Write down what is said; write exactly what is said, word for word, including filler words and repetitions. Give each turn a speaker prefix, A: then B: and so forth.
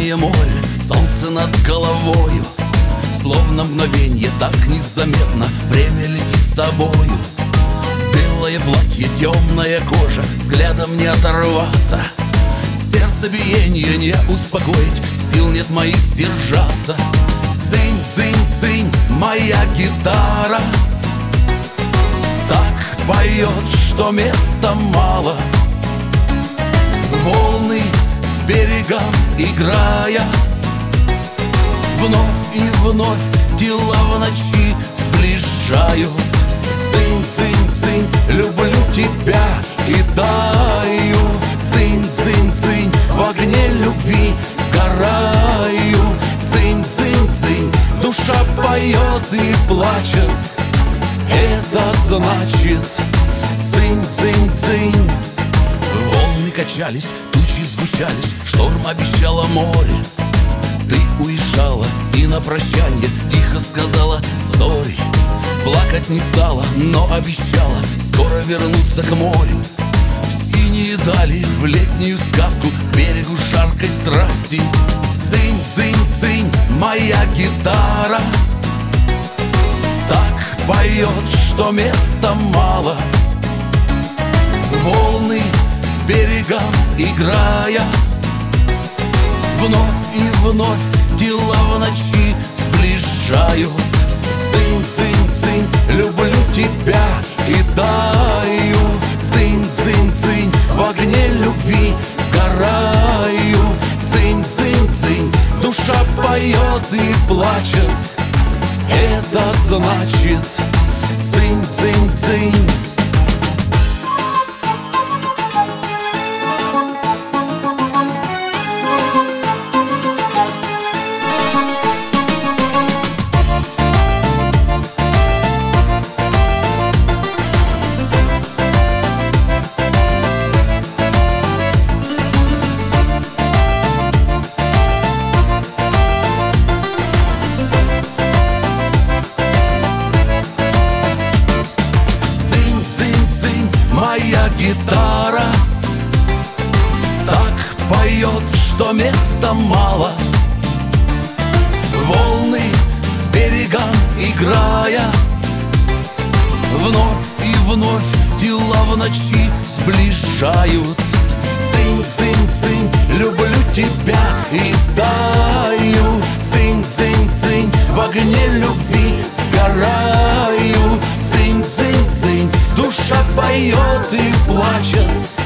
A: Синее море, солнце над головою, словно мгновенье, так незаметно время летит с тобою. Белое платье, темная кожа, взглядом не оторваться. Сердцебиение не успокоить, сил нет моих сдержаться. Цинь, цинь, цинь, моя гитара так поет, что места мало. Волны с берега играя, вновь и вновь дела в ночи сближают. Цинь, цинь, цинь, люблю тебя и таю. Цинь, цинь, цинь, в огне любви сгораю. Цинь, цинь, цинь, душа поет и плачет. Это значит цинь, цинь, цинь. Волны качались, тучи сгущались, шторм обещало море. Ты уезжала и на прощанье тихо сказала «сори». Плакать не стала, но обещала скоро вернуться к морю. В синие дали, в летнюю сказку, к берегу жаркой страсти. Цинь, цинь, цинь, моя гитара так поет, что места мало. Волны с берега играя, вновь и вновь дела в ночи сближают. Цинь, цинь, цинь, люблю тебя и таю. Цинь, цинь, цинь, в огне любви сгораю. Цинь, цинь, цинь, душа поет и плачет. Это значит цинь, цинь, цинь. Моя гитара так поет, что места мало. Волны с берега играя, вновь и вновь дела в ночи сближают. Цинь, цинь, цинь, люблю тебя и таю. Цинь, цинь, цинь, в огне любви сгораю. Цинь, цинь, цинь, душа поет и плачет.